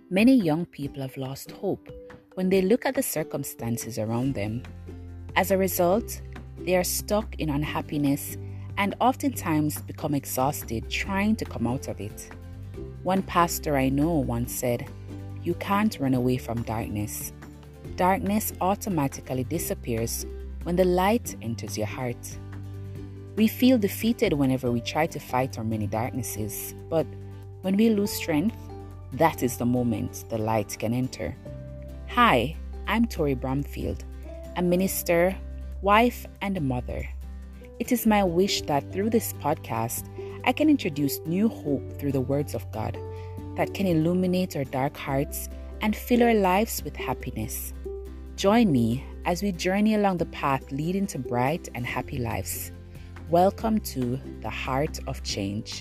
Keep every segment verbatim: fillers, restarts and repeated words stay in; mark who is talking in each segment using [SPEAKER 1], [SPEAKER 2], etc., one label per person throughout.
[SPEAKER 1] Many young people have lost hope when they look at the circumstances around them. As a result, they are stuck in unhappiness and oftentimes become exhausted trying to come out of it. One pastor I know once said, "You can't run away from darkness. Darkness automatically disappears when the light enters your heart." We feel defeated whenever we try to fight our many darknesses, but when we lose strength, that is the moment the light can enter. Hi, I'm Tori Bromfield, a minister, wife, and a mother. It is my wish that through this podcast, I can introduce new hope through the words of God that can illuminate our dark hearts and fill our lives with happiness. Join me as we journey along the path leading to bright and happy lives. Welcome to the Heart of Change.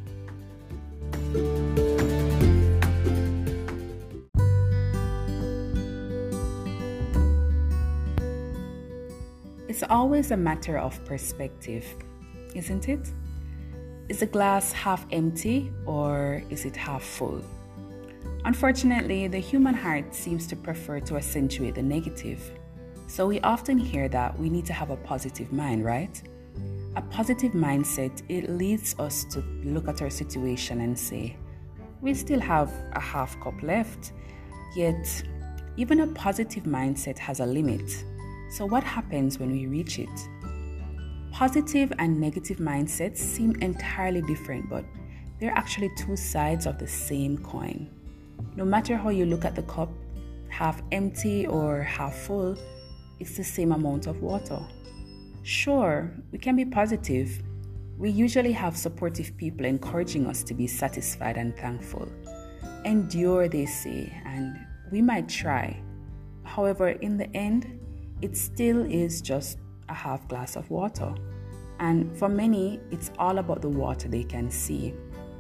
[SPEAKER 1] It's always a matter of perspective, isn't it? Is the glass half empty or is it half full? Unfortunately, the human heart seems to prefer to accentuate the negative. So we often hear that we need to have a positive mind, right? A positive mindset, it leads us to look at our situation and say, we still have a half cup left. Yet, even a positive mindset has a limit. So what happens when we reach it? Positive and negative mindsets seem entirely different, but they're actually two sides of the same coin. No matter how you look at the cup, half empty or half full, it's the same amount of water. Sure, we can be positive. We usually have supportive people encouraging us to be satisfied and thankful. Endure, they say, and we might try. However, in the end, it still is just a half glass of water. And for many, it's all about the water they can see.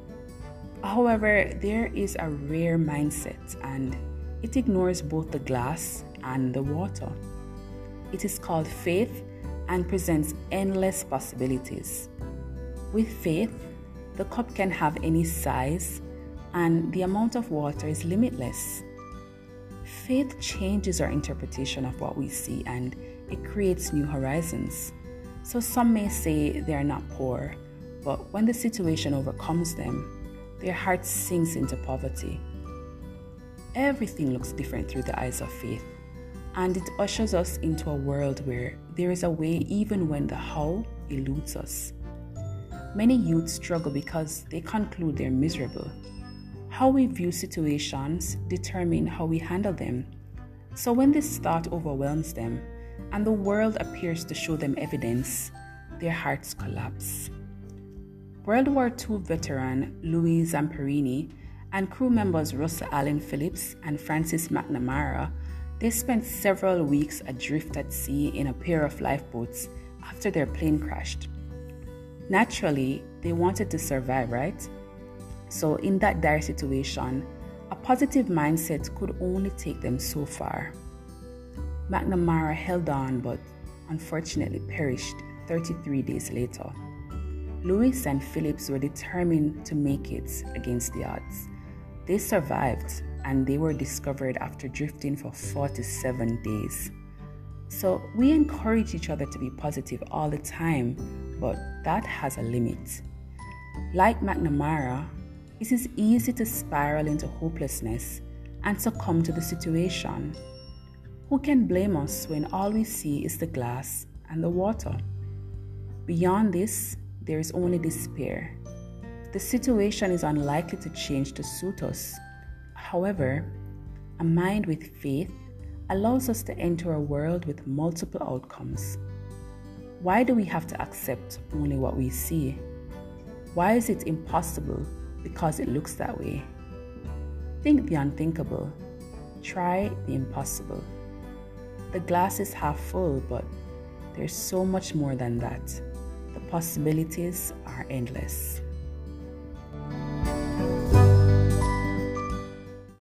[SPEAKER 1] However, there is a rare mindset and it ignores both the glass and the water. It is called faith and presents endless possibilities. With faith, the cup can have any size and the amount of water is limitless. Faith changes our interpretation of what we see and it creates new horizons. So some may say they are not poor, but when the situation overcomes them, their heart sinks into poverty. Everything looks different through the eyes of faith, and it ushers us into a world where there is a way even when the how eludes us. Many youth struggle because they conclude they're miserable. How we view situations determine how we handle them. So when this thought overwhelms them and the world appears to show them evidence, their hearts collapse. World War Two veteran Louis Zamperini and crew members Russell Allen Phillips and Francis McNamara, they spent several weeks adrift at sea in a pair of lifeboats after their plane crashed. Naturally, they wanted to survive, right? So in that dire situation, a positive mindset could only take them so far. McNamara held on but unfortunately perished thirty-three days later. Lewis and Phillips were determined to make it against the odds. They survived and they were discovered after drifting for forty-seven days. So we encourage each other to be positive all the time, but that has a limit. Like McNamara, it is easy to spiral into hopelessness and succumb to the situation. Who can blame us when all we see is the glass and the water? Beyond this, there is only despair. The situation is unlikely to change to suit us. However, a mind with faith allows us to enter a world with multiple outcomes. Why do we have to accept only what we see? Why is it impossible because it looks that way? Think the unthinkable. Try the impossible. The glass is half full, but there's so much more than that. The possibilities are endless.